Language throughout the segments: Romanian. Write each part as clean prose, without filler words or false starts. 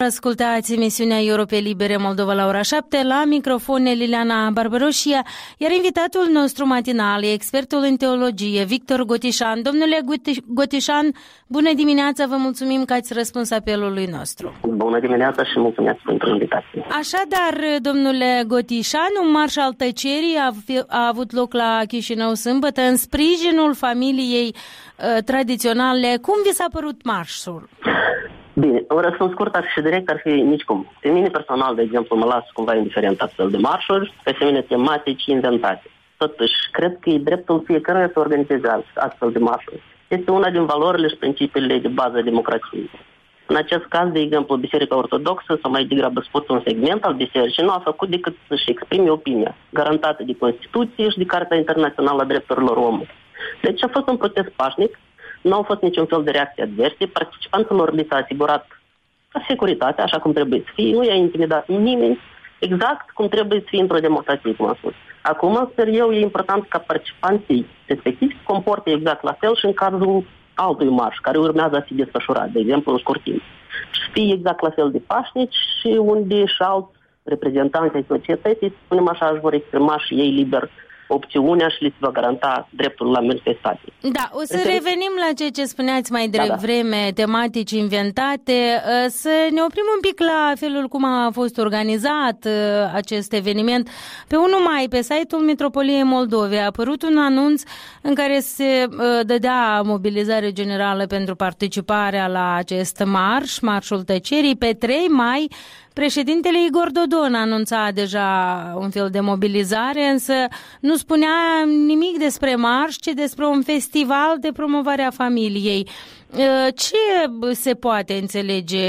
ascultați emisiunea Europe Libere Moldova la ora 7, la microfon Liliana Barbaroșia, iar invitatul nostru matinal e expertul în teologie, Victor Gotișan. Domnule Gotișan, bună dimineața, vă mulțumim că ați răspuns apelului nostru. Bună dimineața și mulțumesc pentru invitație. Așadar, domnule Gotișan, un marș al tăcerii a avut loc la Chișinău sâmbătă în sprijinul familiei tradiționale. Cum vi s-a părut marșul? Bine, un răspuns scurt și direct ar fi nicicum. Pe mine personal, de exemplu, mă las cumva indiferent astfel de marșuri, pe mine tematici inventate. Totuși, cred că e dreptul fiecăruia să organizeze astfel de marșuri. Este una din valorile și principiile de bază a democrației. În acest caz, de exemplu, Biserica Ortodoxă, sau mai degrabă spus un segment al bisericii, nu a făcut decât să-și exprime opinia, garantată de Constituție și de Carta Internațională a Drepturilor Omului. Deci a fost un protest pașnic, nu au fost niciun fel de reacție adverse, participanților li s-a asigurat securitatea, așa cum trebuie să fie, nu i-a intimidat nimeni, exact cum trebuie să fie într-o democrație, cum am spus. Acum, sper eu, e important ca participanții respectivi să comporte exact la fel și în cazul altui marș, care urmează a fi desfășurat, de exemplu, în scurt timp. Și să fie exact la fel de pașnici și unde și alți reprezentanți ai societății, spunem așa, își vor exprima și ei liber opțiunea și li se va garanta dreptul la manifestație. Da, o să revenim la ceea ce spuneați mai devreme, tematici inventate, să ne oprim un pic la felul cum a fost organizat acest eveniment. Pe 1 mai, pe site-ul Mitropoliei Moldovei, a apărut un anunț în care se dădea mobilizare generală pentru participarea la acest marș, Marșul Tăcerii. Pe 3 mai, președintele Igor Dodon anunța deja un fel de mobilizare, însă nu spunea nimic despre marș, ci despre un festival de promovare a familiei. Ce se poate înțelege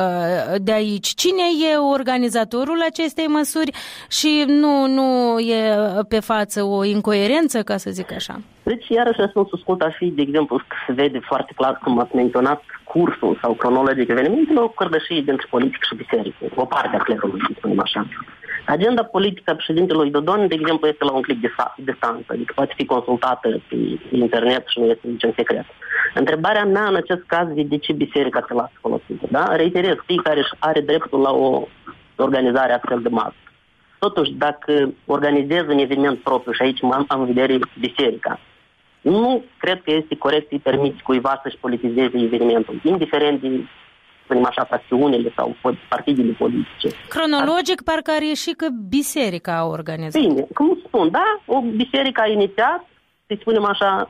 de aici? Cine e organizatorul acestei măsuri și nu e pe față o incoerență, ca să zic așa? Deci, iarăși, răspunsul scurt ar fi, de exemplu, se vede foarte clar, cum ați menționat, cursul sau cronologic evenimentelor cu cărdășii dintre politică și biserică, o parte a clerului, să spunem așa. Agenda politică a președintelui Dodon, de exemplu, este la un clic de distanță, adică poate fi consultată pe internet și nu este niciun secret. Întrebarea mea în acest caz e de ce biserica se lasă folosită, da? Reiterez, fiecare are dreptul la o organizare astfel de masă. Totuși, dacă organizez un eveniment propriu, și aici am în vedere biserica, nu cred că este corect să-i permiți cuiva să-și politizeze evenimentul, indiferent de, spunem așa, pasiunile sau partidele politice. Cronologic, parcă ar ieși că biserica a organizat. Bine, cum spun, da, o biserică a inițiat, să spunem așa,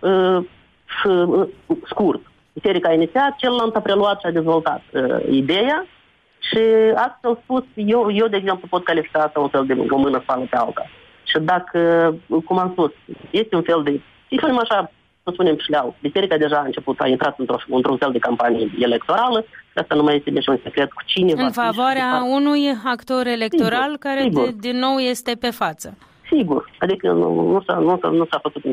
scurt. Biserica a inițiat, celălalt a preluat și a dezvoltat ideea și astfel spus, eu, de exemplu, pot califica asta un fel de o mână spală pe alta. Și dacă, cum am spus, este un fel de, să spunem așa, să spunem șleau, biserica deja a început, a intrat într-un fel de campanie electorală, asta nu mai este nici un secret cu cine. În favoarea unui actor electoral care din nou este pe față. Sigur, adică nu s-a făcut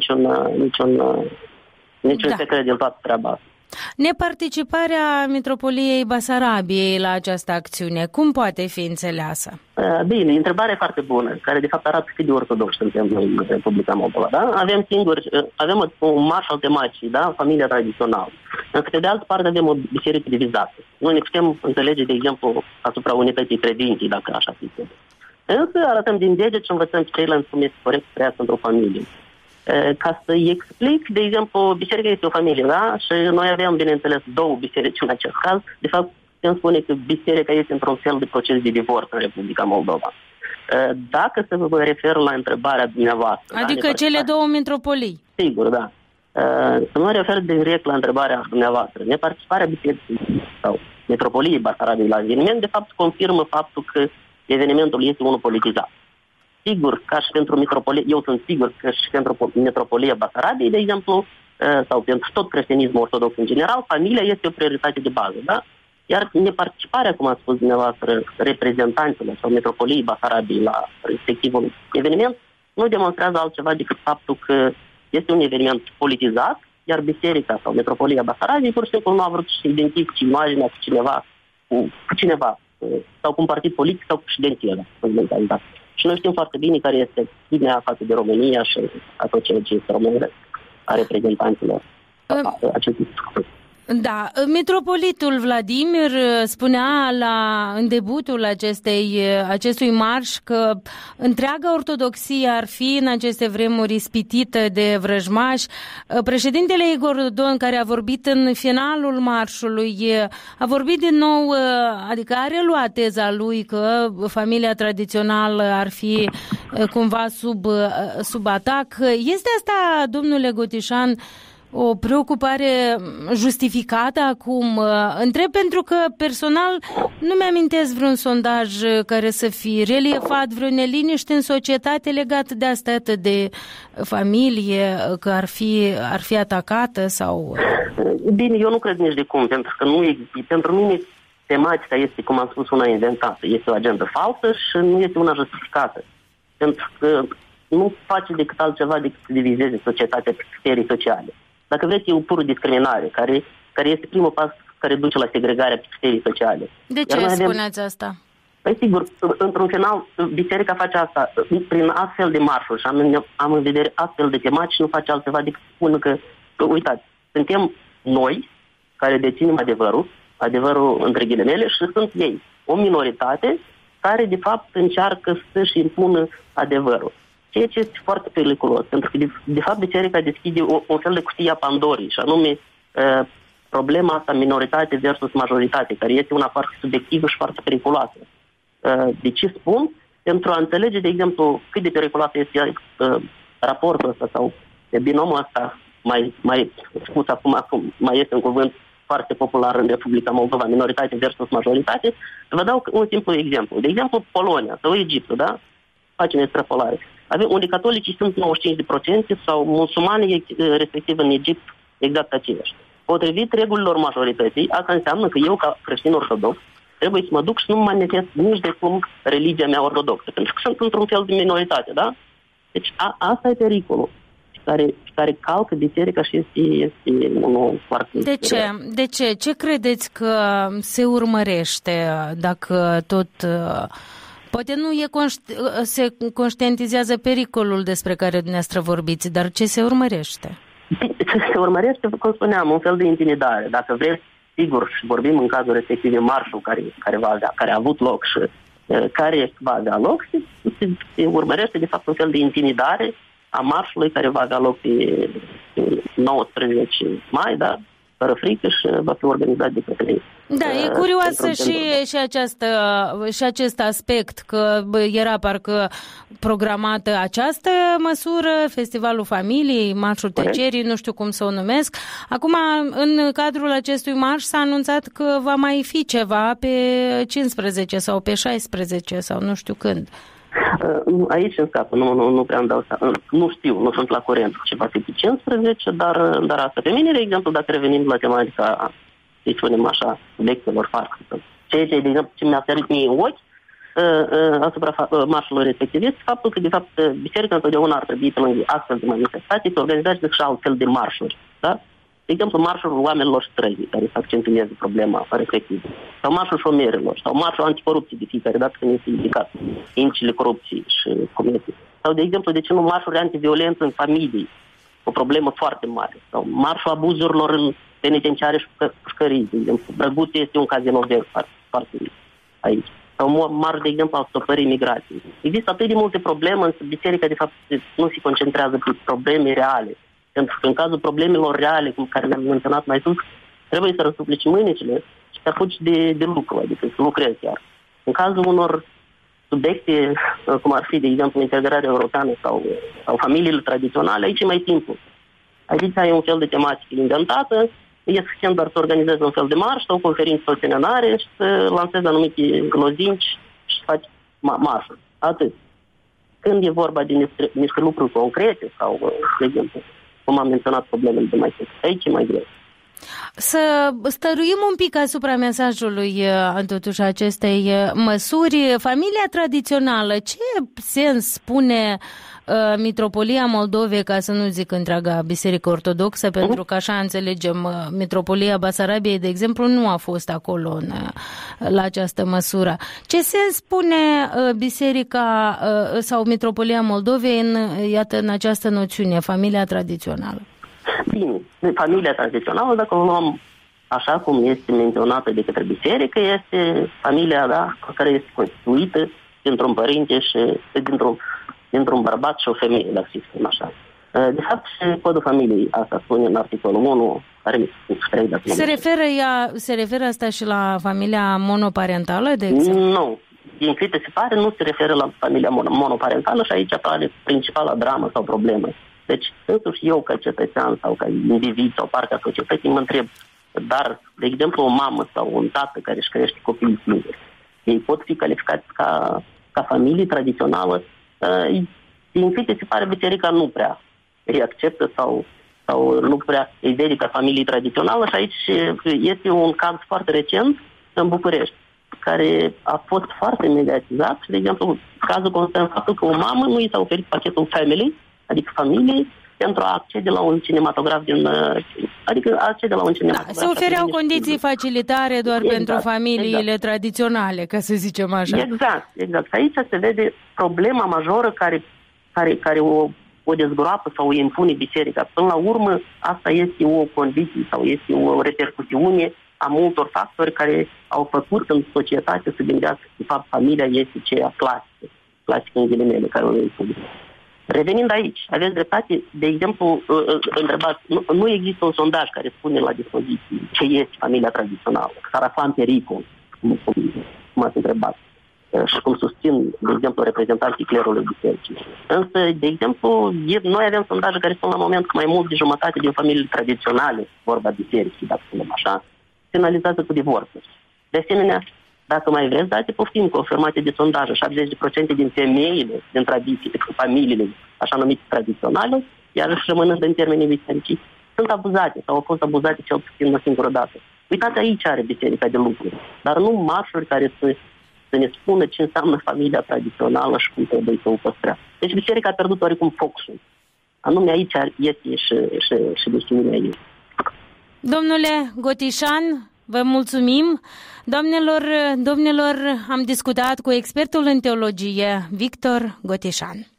niciun secret din toată treaba asta. Neparticiparea Mitropoliei Basarabiei la această acțiune, cum poate fi înțeleasă? Bine, întrebarea e foarte bună, care de fapt arată cât de ortodox suntem în Republica Moldova. Da? Avem un marș al temacii, da? Familia tradițională. Însă, de altă parte, avem o biserică divizată. Nu ne putem înțelege, de exemplu, asupra unității credinței, dacă așa fi. Însă arătăm din deget și învățăm pe ceilalți cum este corect să trăiască într-o familie. Ca să-i explic, de exemplu, biserica este o familie, da? Și noi avem, bineînțeles, 2 biserici în acest caz. De fapt, putem spune că biserica este într-un fel de proces de divorț în Republica Moldova. Dacă să vă refer la întrebarea dumneavoastră... Adică cele 2 mitropolii. Sigur, da. Să mă refer direct la întrebarea dumneavoastră. Neparticiparea bisericii sau Mitropoliei Basarabiei la eveniment, de fapt, confirmă faptul că evenimentul este unul politizat. Sigur, ca și pentru Mitropolie, eu sunt sigur că și pentru Mitropolia Basarabiei, de exemplu, sau pentru tot creștinismul ortodox în general, familia este o prioritate de bază, da? Iar neparticiparea, cum a spus dumneavoastră, reprezentanților sau Mitropoliei Basarabiei la respectivul eveniment, nu demonstrează altceva decât faptul că este un eveniment politizat, iar biserica sau Mitropolia Basarabiei pur și simplu nu a vrut să identifice imaginea cu cineva, sau cu un partid politic sau cu președinția. Și noi știm foarte bine care este linia față de România și tot ceea ce este românesc a reprezentanților acestui. Da, mitropolitul Vladimir spunea în debutul acestui marș că întreaga ortodoxie ar fi în aceste vremuri ispitită de vrăjmași. Președintele Igor Dodon, care a vorbit în finalul marșului, a vorbit din nou, adică a reluat teza lui că familia tradițională ar fi cumva sub atac. Este asta, domnule Gotișan, o preocupare justificată acum? Întreb pentru că personal nu mi-amintesc vreun sondaj care să fi reliefat vreo neliniște în societate legat de asta atât de familie, că ar fi atacată sau... Bine, eu nu cred nici de cum, pentru că nu există. Pentru mine tematica este, cum am spus, una inventată. Este o agendă falsă și nu este una justificată. Pentru că nu face decât altceva decât să divizeze societatea pe criterii sociale. Dacă vreți, e o pură discriminare, care este primul pas care duce la segregarea pe criterii sociale. De ce spuneți asta? Păi sigur, într-un final, biserica face asta prin astfel de marșuri și am în vedere astfel de tematici, nu face altceva decât să spună că, uitați, suntem noi care deținem adevărul între ghilimele, și sunt ei, o minoritate care de fapt încearcă să-și impună adevărul. Ceea ce este foarte periculos, pentru că de fapt biserica deschide un fel de cutie a Pandorii, și anume problema asta minoritate versus majoritate, care este una foarte subiectivă și foarte periculoasă. De ce spun? Pentru a înțelege, de exemplu, cât de periculoasă este raportul ăsta sau binomul ăsta, mai spus acum, mai este un cuvânt foarte popular în Republica Moldova, minoritate versus majoritate. Vă dau un simplu exemplu. De exemplu, Polonia sau Egiptul, da? Facem extrapolare. Unde catolicii sunt 95% sau musulmani, respectiv în Egipt, exact aceiași. Potrivit regulilor majorității, asta înseamnă că eu, ca creștin ortodox, trebuie să mă duc și nu mă manifest nici de cum religia mea ortodoxă, pentru că sunt într-un fel de minoritate, da? Deci asta e pericolul care calcă biserica și este unul foarte... De ce? De ce? Ce credeți că se urmărește dacă tot... Poate nu se conștientizează pericolul despre care dumneavoastră vorbiți, dar ce se urmărește? Se urmărește, cum spuneam, un fel de intimidare. Dacă vreți, sigur, și vorbim în cazul respectiv marșul care a avut loc și care va avea loc, se urmărește de fapt un fel de intimidare a marșului care va avea loc pe 19 mai, da? Fără frică, și va fi organizat de către ei. Da, e curioasă și acest aspect, că era parcă programată această măsură, Festivalul Familiei, Marșul Tăcerii, nu știu cum să o numesc. Acum, în cadrul acestui marș s-a anunțat că va mai fi ceva pe 15 sau pe 16 sau nu știu când. Aici în scapă, nu prea îmi dau seama, nu știu, nu sunt la curent ce va fi pe 15, dar asta. Pe mine, de exemplu, dacă revenim la tematica, să spunem așa, subiectelor farce, ceea ce, de exemplu, ce mi-a sărit mie în ochi asupra marșului respectiv este faptul că, de fapt, biserica întotdeauna ar trebui, pe lângă astfel de manifestații, să organizează și altfel de marșuri, da? De exemplu, marșul oamenilor străzi, care să accentueze problema respectivă, sau marșul șomerilor, sau marșul anticorupție de fiecare dată când este indicat indicele corupției și comerțului. Sau, de exemplu, de ce nu marșuri antiviolență în familie, o problemă foarte mare, sau marșul abuzurilor în penitenciare și pușcării, de exemplu. Brăguț este un cazino foarte aici. Sau marș, de exemplu, al stopării migrației. Există atât de multe probleme, însă biserica, de fapt, nu se concentrează pe probleme reale. Pentru că în cazul problemelor reale, cum care le-am menționat mai sus, trebuie să răsuplici mâinile și să apuci de lucru, adică să lucrezi chiar. În cazul unor subiecte, cum ar fi, de exemplu, integrarea europeană sau familiile tradiționale, aici e mai simplu. Aici ai un fel de tematică inventată, e suficient doar să organizezi un fel de marș sau o conferință sau seminare și să lansezi anumite lozinci și să faci marșuri. Atât. Când e vorba de niște lucruri concrete sau, de exemplu, cum am menționat problemele de mai sus. Aici e mai greu. Să stăruim un pic asupra mesajului, totuși, acestei măsuri. Familia tradițională, ce sens spune Mitropolia Moldovei, ca să nu zic întreaga Biserică Ortodoxă, pentru că așa înțelegem, Mitropolia Basarabiei, de exemplu, nu a fost acolo la această măsură. Ce sens spune Biserica sau Mitropolia Moldovei în această noțiune, familia tradițională? Bine, familia tradițională, dacă o luăm așa cum este menționată de către biserică, este familia, da, care este constituită dintr-un părinte și dintr-un bărbat și o femeie, dacă să spun așa. De fapt, și codul familiei, asta spune în articolul 1, care mi se referă asta și la familia monoparentală, de exemplu? Nu. Din câte se pare, nu se referă la familia monoparentală și aici apare principala dramă sau problemă. Deci, însuși eu, ca cetățean sau ca individ sau parte a societății, mă întreb, dar, de exemplu, o mamă sau un tată care își crește copiii singuri, ei pot fi calificați ca familie tradițională? Din câte se pare, biserica nu prea îi acceptă sau nu prea îi vede ca familie tradițională și aici este un caz foarte recent în București, care a fost foarte mediatizat și, de exemplu, cazul constă în faptul că o mamă nu i s-a oferit pachetul family, adică familie, pentru a accede la un cinematograf se ofereau condiții facilitare doar pentru familiile tradiționale, ca să zicem așa. Exact. Aici se vede problema majoră care o dezgroapă sau o impune biserica. Până la urmă, asta este o condiție sau este o repercusiune a multor factori care au făcut în societate să gândească că, de fapt, familia este ceea clasică în ghilimele care o spune. Revenind aici, aveți dreptate, de exemplu, întrebați, nu există un sondaj care spune la dispoziție ce este familia tradițională, că s-ar afla în pericol, cum ați întrebat, și cum susțin, de exemplu, reprezentanții clerului bisericii. Însă, de exemplu, noi avem sondaje care spun la moment că mai mult de jumătate din familiile tradiționale, vorba bisericii, dacă spunem așa, finalizează cu divorțuri. De asemenea, dacă mai vreți, date poftim confirmate de sondaje, 70% din femeile din tradiții, familiile așa numite tradiționale, iar își rămânând în termenii bisericii, sunt abuzate sau au fost abuzate cel puțin o singură dată. Uitați, aici are biserica de lucru, dar nu marșuri care să ne spună ce înseamnă familia tradițională și cum trebuie să o păstrească. Deci biserica a pierdut oricum focusul. Anume aici este și destinirea ei. Domnule Gotișan, vă mulțumim. Domnilor, am discutat cu expertul în teologie, Victor Gotișan.